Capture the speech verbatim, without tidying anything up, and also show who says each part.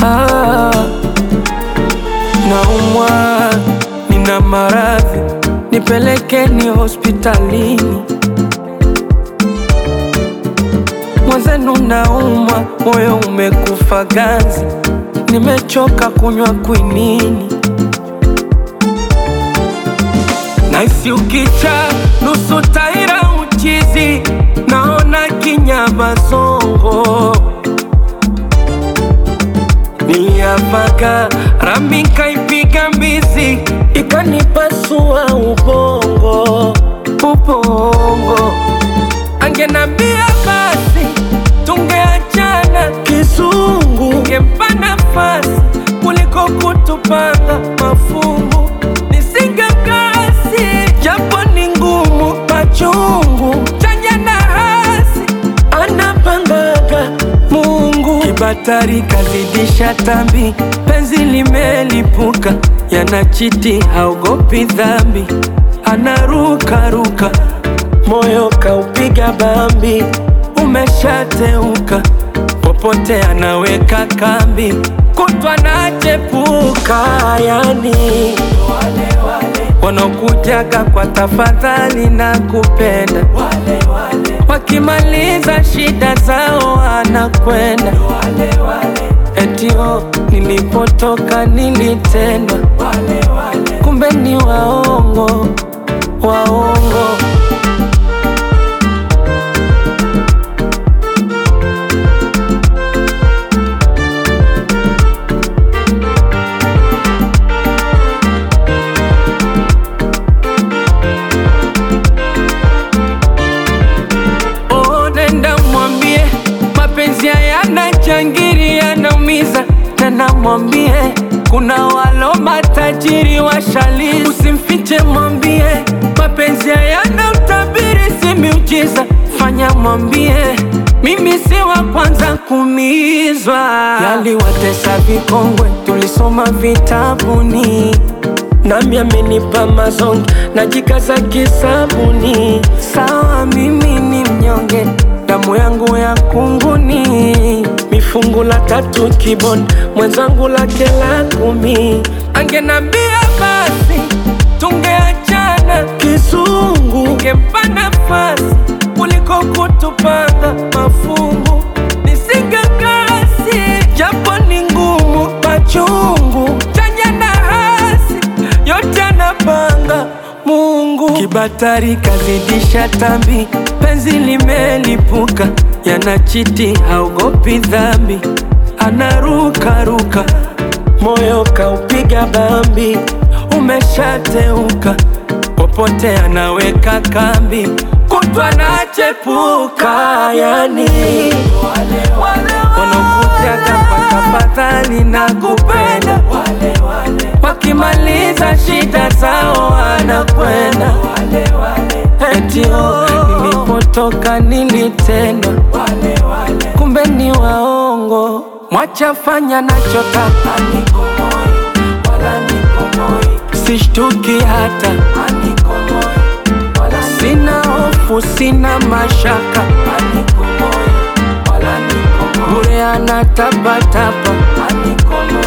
Speaker 1: Ah, naumwa, nina maradhi, nipelekeni hospitalini. Mwenzenu naumwa, moyo umekufa ganzi, nimechoka kunywa kwinini. Naisi ukicha nusu taira uchizi, naona kinyama songo. Niliapaka rami kaipiga mbizi, ikanipasua ubongo, ubongo. Angenambia basi tungeachana kizungu, ngempa nafasi kuliko kutupanga mafungu. Nisingekasi japo ni ngumu, machungu chanya na hasi anapangaga Mungu. Kibatari kazidisha tambi, penzi limelipuka, yanachiti haogopi dhambi, anaruka ruka, moyo kaupiga bambi. Umeshateuka, popote anaweka kambi, kutwa nachepuka. Yani wale wale wanakujaga kwa tafadhali na kupenda, wale wale wakimaliza shida zao anakwenda, wale wale etio nilipotoka nilitendwa, wale wale kumbe ni waongo, waongo. Mapenzi hayana changiri, yanaumiza. Tena mwambie kuna walo matajiri washalizi, usimfiche mwambie mapenzi hayana utabiri, si miujiza. Fanya mwambie mimi si wa kwanza kuumizwa. Yaliwatesa vikongwe tulisoma vitabuni, nami amenipa mazonge najikaza kisabuni. Sawa mimi ni mnyonge, damu yangu ya kunguni, mifungu la tatu kiboni, mwenzangu lake la kumi. Angenambia basi tungeachana kizungu, ngempa nafasi kuliko kutupanga mafungu. Nisingekasi japo ni ngumu, machungu chanya na hasi yote anapanga Mungu. Kibatari kazidisha tambi, penzi limelipuka, yanachiti haogopi dhambi, anaruka ruka, moyo kaupiga bambi. Umeshateuka, popote anaweka kambi, kutwa nachepuka. Yani wanakujaga kwa tafadhali na kupenda, wakimaliza shida zao anakwenda, etio nilipotoka nilitendwa, kumbe ni waongo. Mwacha fanya nachotaka, sishtuki hata, sina hofu sina mashaka, bure anatapatapa.